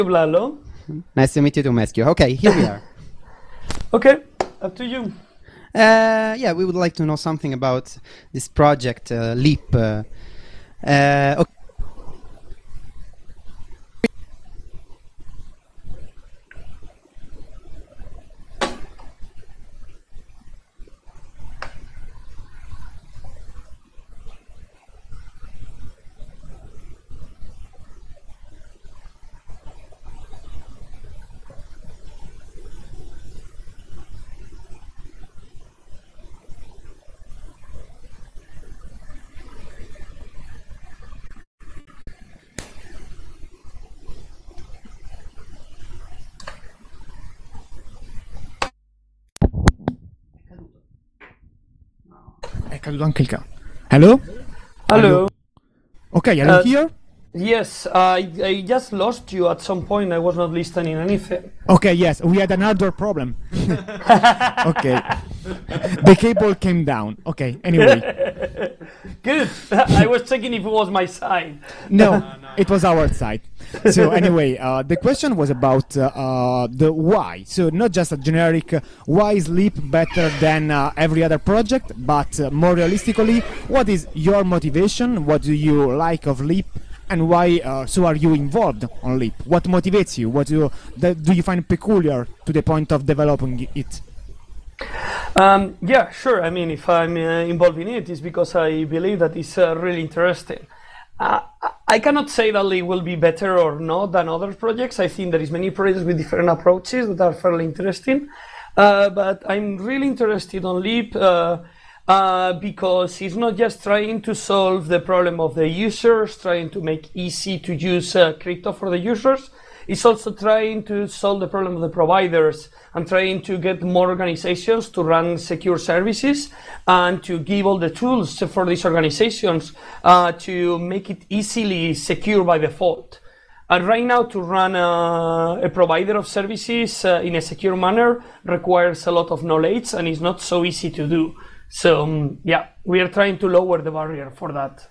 Lalo. Nice to meet you too, Maschio. Okay, here we are. Okay, up to you. Yeah, we would like to know something about this project, Leap. Okay. È caduto anche il cane. Hello? Hello. Okay, are you here? Yes, I just lost you at some point. I was not listening anything. Okay, yes, we had another problem. Okay. The cable came down. Okay, anyway. Good. I was checking if it was my side. No, it was our side. So anyway, the question was about the why. So not just a generic why is Leap better than every other project, but more realistically, what is your motivation? What do you like of Leap? And why so are you involved on Leap? What motivates you? What do you find peculiar to the point of developing it? Yeah, sure. I mean, if I'm involved in it, it's because I believe that it's really interesting. I cannot say that Leap will be better or not than other projects. I think there is many projects with different approaches that are fairly interesting. But I'm really interested on Leap because it's not just trying to solve the problem of the users, trying to make easy to use crypto for the users. It's also trying to solve the problem of the providers and trying to get more organizations to run secure services and to give all the tools for these organizations to make it easily secure by default. And right now, to run a provider of services in a secure manner requires a lot of knowledge and it's not so easy to do. So yeah, we are trying to lower the barrier for that.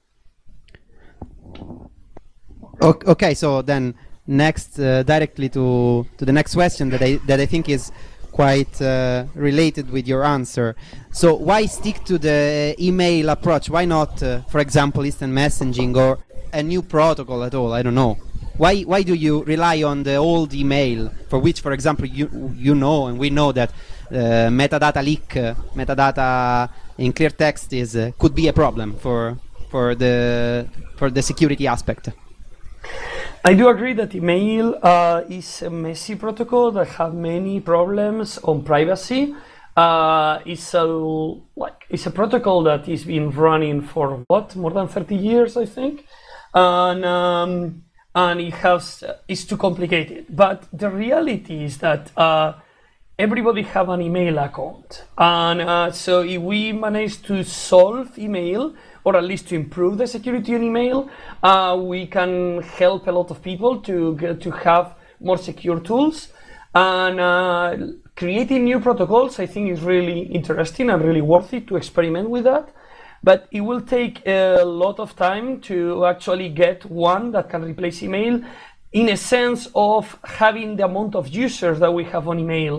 Okay, so then next, directly to the next question that I think is quite related with your answer. So why stick to the email approach? Why not, for example, instant messaging or a new protocol at all? I don't know. Why do you rely on the old email, for which, for example, you know and we know that metadata leak, metadata in clear text could be a problem for the security aspect? I do agree that email is a messy protocol that has many problems on privacy. It's a protocol that has been running for more than 30 years, I think, and it's too complicated. But the reality is that everybody have an email account, and so if we manage to solve email, or at least to improve the security on email, we can help a lot of people to have more secure tools. And creating new protocols, I think, is really interesting and really worth it to experiment with that. But it will take a lot of time to actually get one that can replace email in a sense of having the amount of users that we have on email.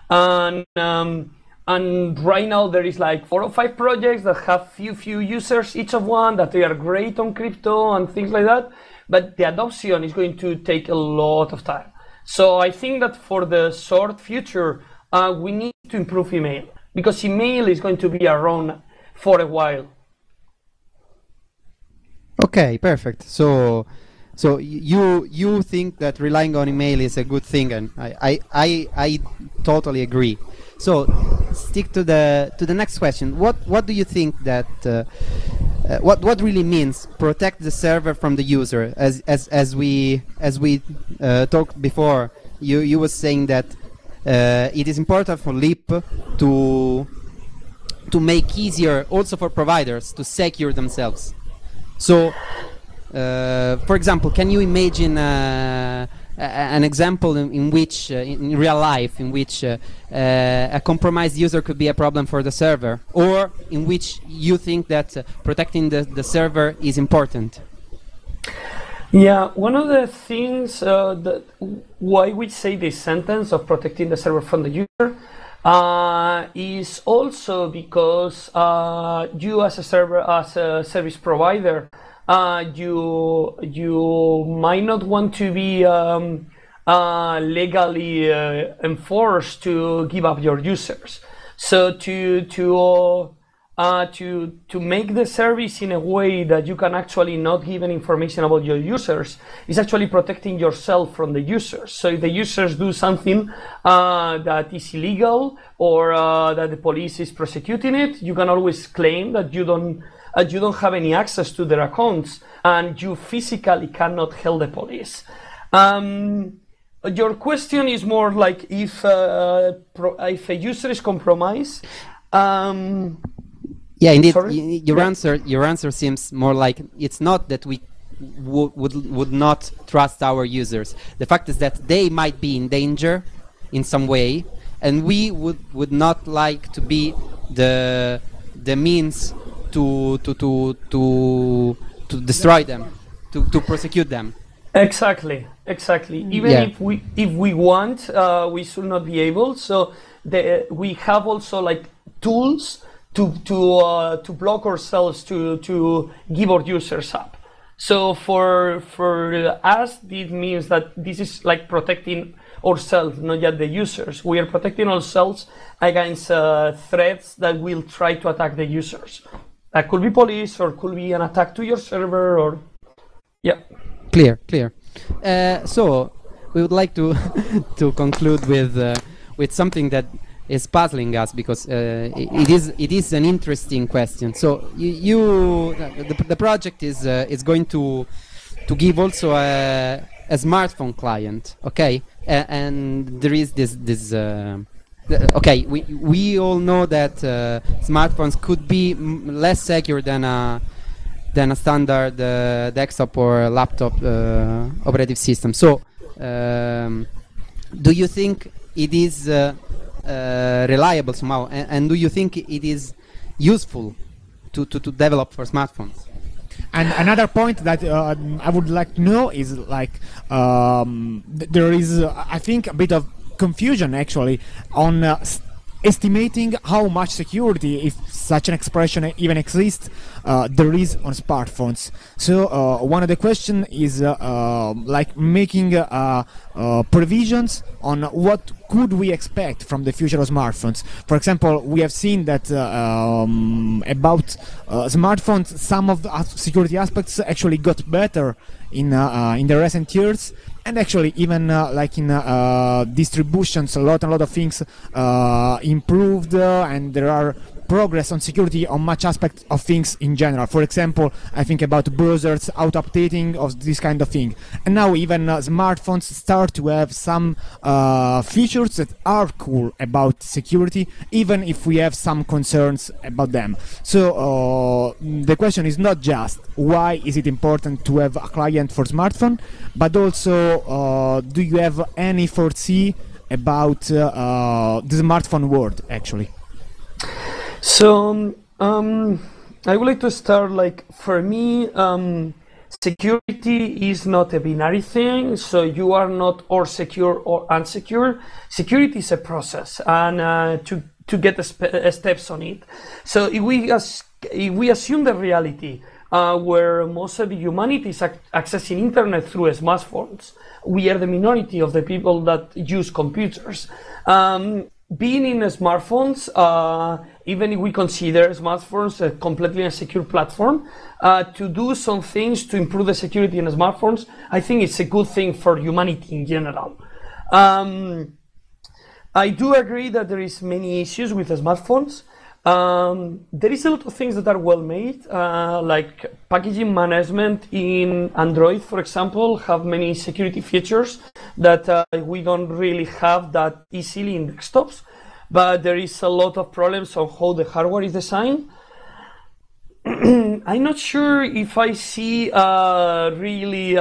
And right now there is like 4 or 5 projects that have few users, each of one, that they are great on crypto and things like that. But the adoption is going to take a lot of time. So I think that for the short future, we need to improve email, because email is going to be around for a while. Okay, perfect. So you think that relying on email is a good thing, and I totally agree. So stick to the next question. What do you think that what really means protect the server from the user? As we talked before, you was saying that it is important for Leap to make easier also for providers to secure themselves. So, for example, can you imagine an example in which, in real life, in which a compromised user could be a problem for the server, or in which you think that protecting the server is important? Yeah, one of the things that why we say this sentence of protecting the server from the user is also because you as a service provider, you might not want to be legally enforced to give up your users. So to make the service in a way that you can actually not give any information about your users is actually protecting yourself from the users. So if the users do something that is illegal or that the police is prosecuting it, you can always claim that you don't have any access to their accounts and you physically cannot help the police. Your question is more like if a user is compromised. Yeah, indeed. Sorry? Your answer seems more like it's not that we would not trust our users. The fact is that they might be in danger in some way, and we would not like to be the means to destroy them, to prosecute them. Exactly. Even if we want, we should not be able. So we have also like tools to block ourselves to give our users up. So for us, this means that this is like protecting ourselves, not just the users. We are protecting ourselves against threats that will try to attack the users. That could be police, or could be an attack to your server, or Clear. So we would like to to conclude with something that is puzzling us, because it is an interesting question. So the project is going to give also a smartphone client, okay? And there is this. Okay, we all know that smartphones could be less secure than a standard desktop or laptop operative system. So, do you think it is reliable somehow, and do you think it is useful to develop for smartphones? And another point that I would like to know is like there is I think a bit of confusion actually on estimating how much security, if such an expression even exists, there is on smartphones. So one of the questions is like making provisions on what could we expect from the future of smartphones. For example, we have seen that about smartphones, some of the security aspects actually got better in the recent years. And actually, even like in distributions, a lot of things improved, and there are progress on security on much aspects of things in general. For example, I think about browsers auto-updating of this kind of thing. And now even smartphones start to have some features that are cool about security, even if we have some concerns about them. So the question is not just why is it important to have a client for smartphone, but also do you have any foresee about the smartphone world actually? So I would like to start, like, for me, security is not a binary thing, so you are not or secure or unsecure. Security is a process, and to get the steps on it. So if we assume the reality where most of the humanity is accessing internet through smartphones, we are the minority of the people that use computers. Being in smartphones, even if we consider smartphones a completely insecure platform, to do some things to improve the security in smartphones, I think it's a good thing for humanity in general. I do agree that there is many issues with smartphones. There is a lot of things that are well made, like packaging management in Android, for example, have many security features that we don't really have that easily in desktops, but there is a lot of problems on how the hardware is designed. I'm not sure if I see a really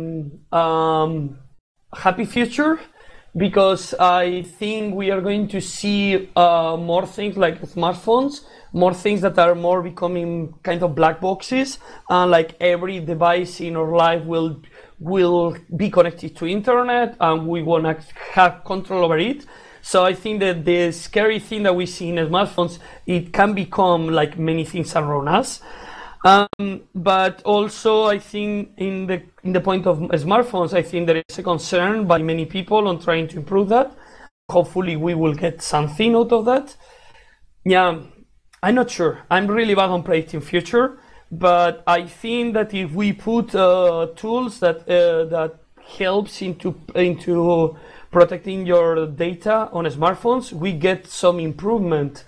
happy future, because I think we are going to see more things like smartphones, more things that are more becoming kind of black boxes, like every device in our life will will be connected to internet, and we want to have control over it. So I think that the scary thing that we see in smartphones, it can become like many things around us. But also, I think in the point of smartphones, I think there is a concern by many people on trying to improve that. Hopefully, we will get something out of that. Yeah, I'm not sure. I'm really bad on predicting future, but I think that if we put tools that helps into protecting your data on smartphones, we get some improvement,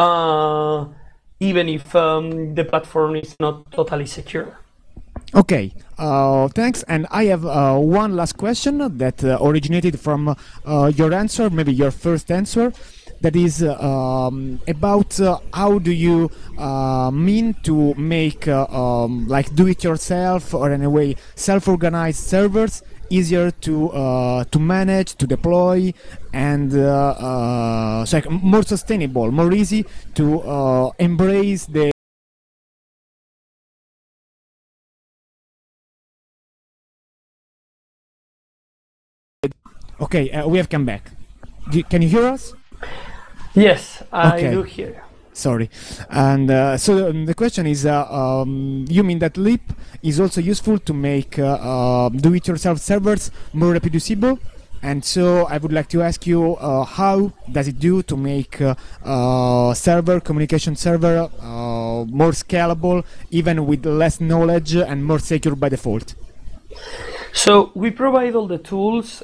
even if the platform is not totally secure. Okay, thanks. And I have one last question that originated from your answer, maybe your first answer. That is about how do you mean to make like do-it-yourself or in a way self-organized servers easier to manage, to deploy, and so like more sustainable, more easy to embrace the. Okay, we have come back. Can you hear us? Yes, I Okay. do hear you. Sorry. And so the question is, you mean that Leap is also useful to make do-it-yourself servers more reproducible? And so I would like to ask you, how does it do to make communication server more scalable, even with less knowledge and more secure by default? So we provide all the tools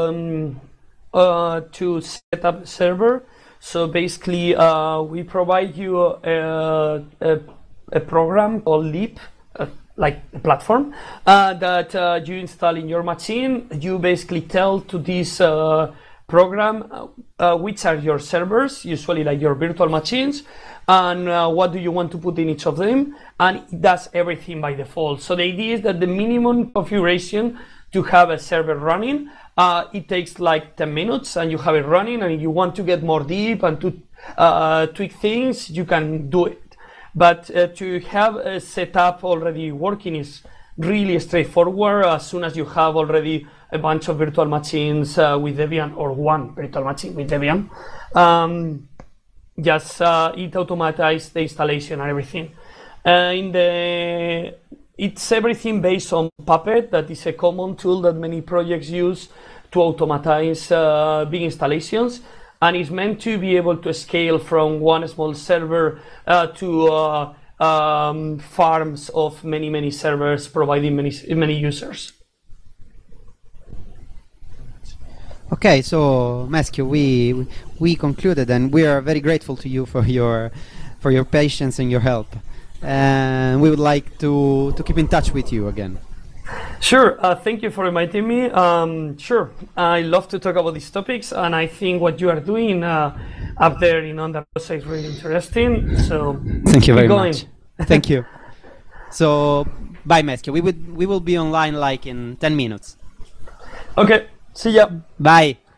to set up a server. So basically, we provide you a program called Leap, like a platform that you install in your machine. You basically tell to this program which are your servers, usually like your virtual machines, and what do you want to put in each of them, and it does everything by default. So the idea is that the minimum configuration to have a server running, it takes like 10 minutes and you have it running, and if you want to get more deep and to tweak things, you can do it. But to have a setup already working is really straightforward. As soon as you have already a bunch of virtual machines with Debian, or one virtual machine with Debian, just it automatizes the installation and everything. It's everything based on Puppet. That is a common tool that many projects use to automatize big installations, and is meant to be able to scale from one small server to farms of many servers, providing many users. Okay, so Maschio, we concluded, and we are very grateful to you for your patience and your help. And we would like to keep in touch with you again. Sure, thank you for inviting me. Sure, I love to talk about these topics, and I think what you are doing up there in Andalusia is really interesting. So thank you very keep going. much. Thank you. So bye, Maschio. We will be online like in 10 minutes. Okay, see ya. Bye.